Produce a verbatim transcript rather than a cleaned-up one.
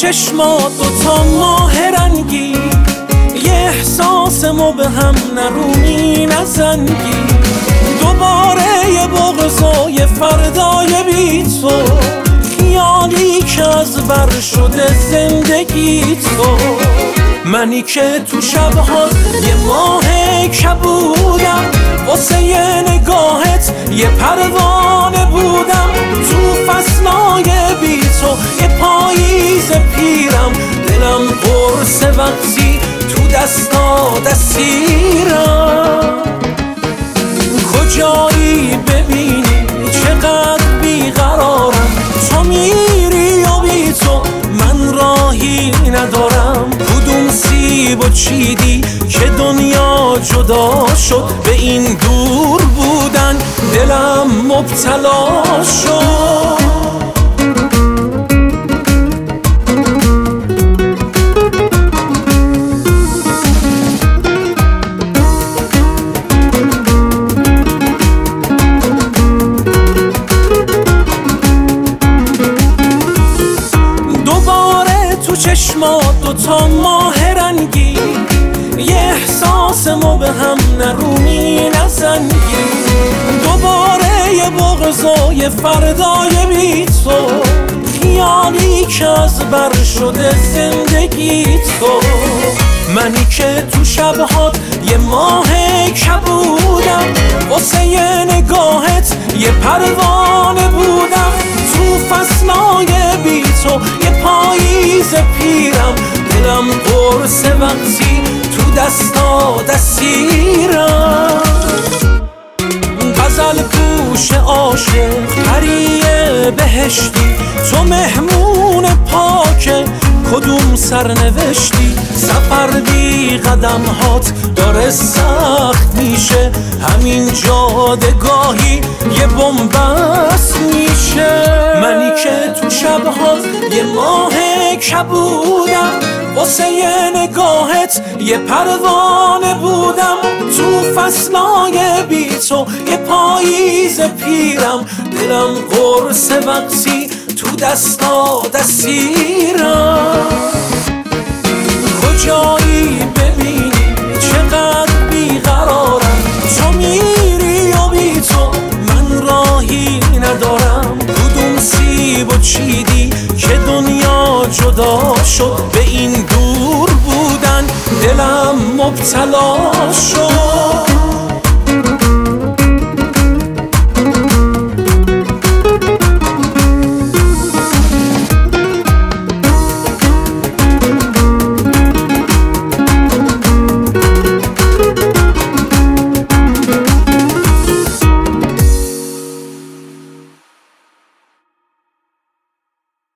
چشمات دوتا ماه رنگی، یه احساس مبهم نرومی نزنگی. دوباره یه بغضای فردای بی تو، خیالی که از بر شده زندگی تو. منی که تو شبها یه ماه کبودم، واسه یه نگاهت یه پروانه بودم. تو فصلای بی تو یه پاییز پیرم، دلم قرص وقتی تو دستا دستیرم. کجایی ببینی چقدر بیقرارم، تو میری و بی تو من راهی ندارم. کدوم سیب و چیدی که دنیا جدا شد، به این دور بودن دلم مبتلا شد. چشمات دوتا ماه رنگی، یه احساس مبهم نرومی نزنگی. دوباره یه بغضای فردای بی تو، خیالی که از بر شده زندگی تو. منی که تو شبهات یه ماه کبودم، واسه یه نگاهت یه پروانه بودم. تو فصلای بی تو یه پاییز پیرم، دلم قرص وقتی تو دستا دستیرم. غزل پوش عاشق پریه بهشتی، تو مهمون پاکه کدوم سرنوشتی. سفر بی قدم هات داره سخت میشه، همین جادگاهی یه بنبست میشه. منی که تو شبهات یه ماه کبودم، واسه یه نگاهت یه پروانه بودم. تو فصلای بی تو یه پاییز پیرم، دلم قرص وقتی تو دستا دستیرم. کجایی ببینی چقدر بیقرارم، تو میری و بی تو من راهی ندارم. کدوم سیب و چیدی که دنیا جدا شد، به این دور بودن دلم مبتلا شد.